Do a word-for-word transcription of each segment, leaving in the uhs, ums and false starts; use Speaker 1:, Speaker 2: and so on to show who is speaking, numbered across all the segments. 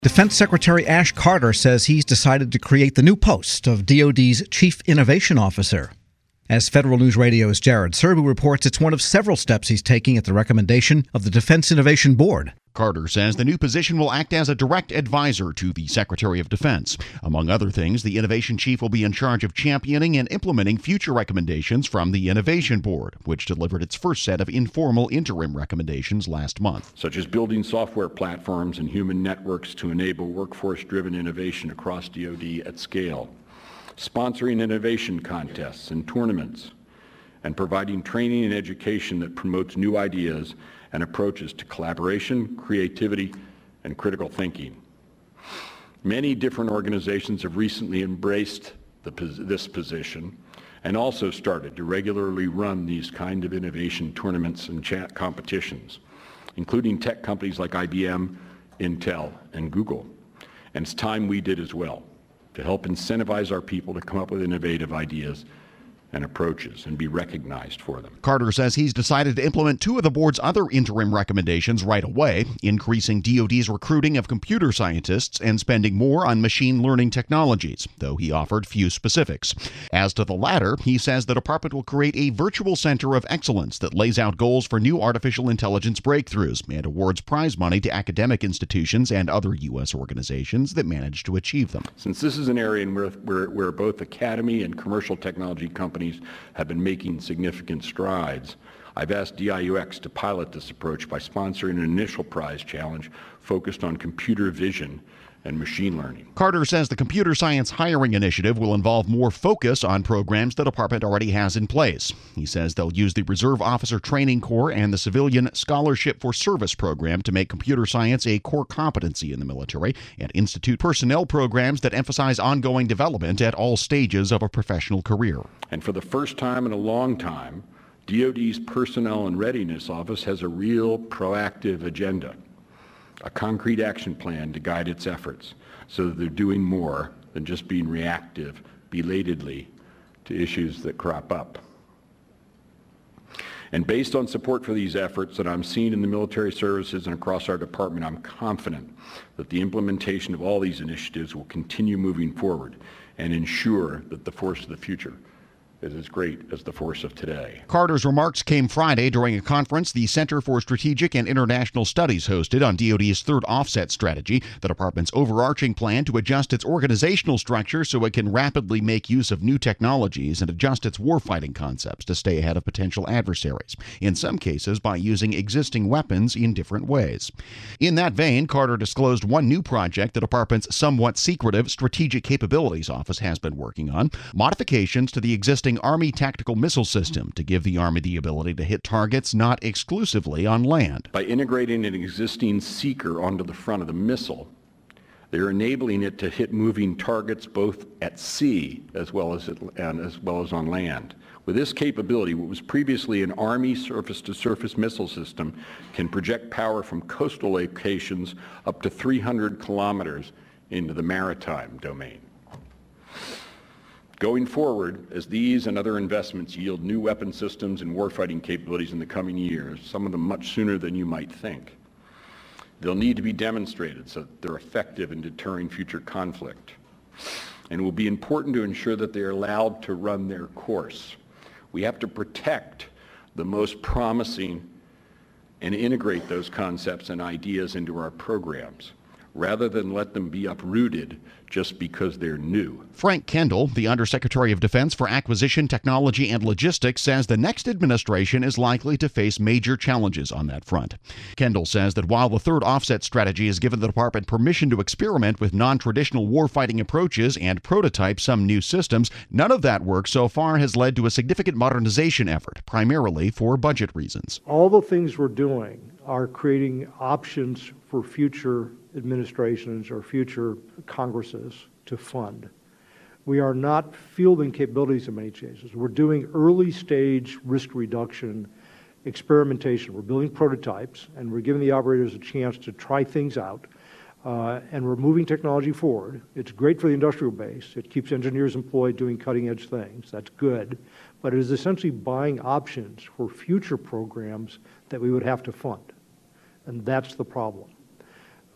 Speaker 1: Defense Secretary Ash Carter says he's decided to create the new post of D O D's Chief Innovation Officer. As Federal News Radio's Jared Serbu reports, it's one of several steps he's taking at the recommendation of the Defense Innovation Board.
Speaker 2: Carter says the new position will act as a direct advisor to the Secretary of Defense. Among other things, the Innovation Chief will be in charge of championing and implementing future recommendations from the Innovation Board, which delivered its first set of informal interim recommendations last month.
Speaker 3: Such as building software platforms and human networks to enable workforce-driven innovation across D O D at scale, sponsoring innovation contests and tournaments, and providing training and education that promotes new ideas and approaches to collaboration, creativity, and critical thinking. Many different organizations have recently embraced the, this position and also started to regularly run these kind of innovation tournaments and chat competitions, including tech companies like I B M, Intel, and Google. And it's time we did as well, to help incentivize our people to come up with innovative ideas and approaches and be recognized for them.
Speaker 2: Carter says he's decided to implement two of the board's other interim recommendations right away, increasing D O D's recruiting of computer scientists and spending more on machine learning technologies, though he offered few specifics. As to the latter, he says the department will create a virtual center of excellence that lays out goals for new artificial intelligence breakthroughs and awards prize money to academic institutions and other U S organizations that manage to achieve them.
Speaker 3: Since this is an area where, where, where both academy and commercial technology companies have been making significant strides, I've asked D I U X to pilot this approach by sponsoring an initial prize challenge focused on computer vision and machine learning.
Speaker 2: Carter says the computer science hiring initiative will involve more focus on programs the department already has in place. He says they'll use the Reserve Officer Training Corps and the Civilian Scholarship for Service program to make computer science a core competency in the military and institute personnel programs that emphasize ongoing development at all stages of a professional career.
Speaker 3: And for the first time in a long time, D O D's Personnel and Readiness Office has a real proactive agenda, a concrete action plan to guide its efforts so that they're doing more than just being reactive belatedly to issues that crop up. And based on support for these efforts that I'm seeing in the military services and across our department, I'm confident that the implementation of all these initiatives will continue moving forward and ensure that the force of the future is as great as the force of today.
Speaker 2: Carter's remarks came Friday during a conference the Center for Strategic and International Studies hosted on D O D's third offset strategy, the department's overarching plan to adjust its organizational structure so it can rapidly make use of new technologies and adjust its warfighting concepts to stay ahead of potential adversaries, in some cases by using existing weapons in different ways. In that vein, Carter disclosed one new project the department's somewhat secretive Strategic Capabilities Office has been working on, modifications to the existing Army tactical missile system to give the Army the ability to hit targets not exclusively on land.
Speaker 3: By integrating an existing seeker onto the front of the missile, they're enabling it to hit moving targets both at sea as well as, at, and as well as on land. With this capability, what was previously an Army surface-to-surface missile system can project power from coastal locations up to three hundred kilometers into the maritime domain. Going forward, as these and other investments yield new weapon systems and warfighting capabilities in the coming years, some of them much sooner than you might think, they'll need to be demonstrated so that they're effective in deterring future conflict. And it will be important to ensure that they are allowed to run their course. We have to protect the most promising and integrate those concepts and ideas into our programs, rather than let them be uprooted just because they're new.
Speaker 2: Frank Kendall, the Undersecretary of Defense for Acquisition, Technology, and Logistics, says the next administration is likely to face major challenges on that front. Kendall says that while the third offset strategy has given the department permission to experiment with non-traditional warfighting approaches and prototype some new systems, none of that work so far has led to a significant modernization effort, primarily for budget reasons.
Speaker 4: All the things we're doing are creating options for future administrations or future Congresses to fund. We are not fielding capabilities in many cases. We're doing early stage risk reduction experimentation. We're building prototypes and we're giving the operators a chance to try things out, uh, and we're moving technology forward. It's great for the industrial base. It keeps engineers employed doing cutting edge things. That's good. But it is essentially buying options for future programs that we would have to fund. And that's the problem.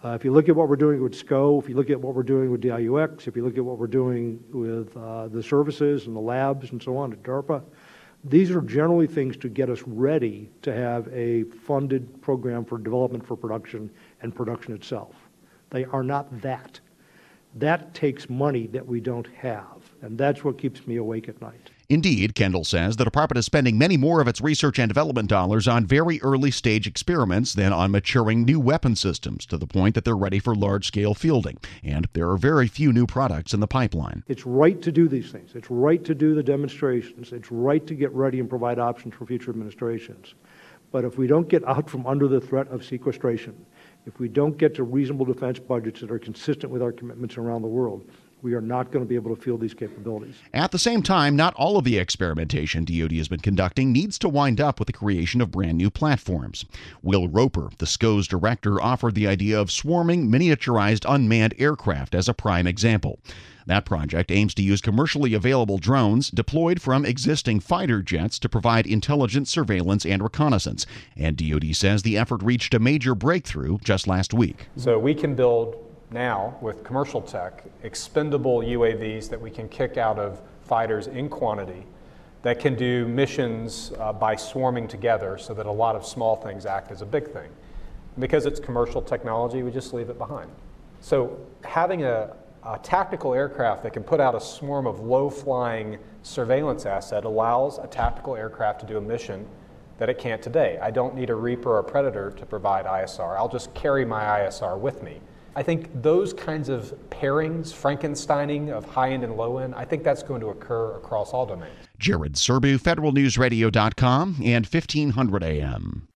Speaker 4: Uh, if you look at what we're doing with SCO, if you look at what we're doing with D I U X, if you look at what we're doing with uh, the services and the labs and so on at DARPA, these are generally things to get us ready to have a funded program for development for production and production itself. They are not that. That takes money that we don't have, and that's what keeps me awake at night.
Speaker 2: Indeed, Kendall says the department is spending many more of its research and development dollars on very early stage experiments than on maturing new weapon systems to the point that they're ready for large-scale fielding. And there are very few new products in the pipeline.
Speaker 4: It's right to do these things. It's right to do the demonstrations. It's right to get ready and provide options for future administrations. But if we don't get out from under the threat of sequestration, if we don't get to reasonable defense budgets that are consistent with our commitments around the world, we are not going to be able to field these capabilities.
Speaker 2: At the same time, not all of the experimentation D O D has been conducting needs to wind up with the creation of brand new platforms. Will Roper, the SCO's director, offered the idea of swarming miniaturized unmanned aircraft as a prime example. That project aims to use commercially available drones deployed from existing fighter jets to provide intelligence, surveillance, and reconnaissance. And D O D says the effort reached a major breakthrough just last week.
Speaker 5: So we can build now, with commercial tech, expendable U A Vs that we can kick out of fighters in quantity that can do missions uh, by swarming together so that a lot of small things act as a big thing. Because it's commercial technology, we just leave it behind. So having a, a tactical aircraft that can put out a swarm of low-flying surveillance asset allows a tactical aircraft to do a mission that it can't today. I don't need a Reaper or a Predator to provide I S R. I'll just carry my I S R with me. I think those kinds of pairings, Frankensteining of high-end and low-end, I think that's going to occur across all domains.
Speaker 2: Jared Serbu, Federal News Radio dot com and fifteen hundred A M.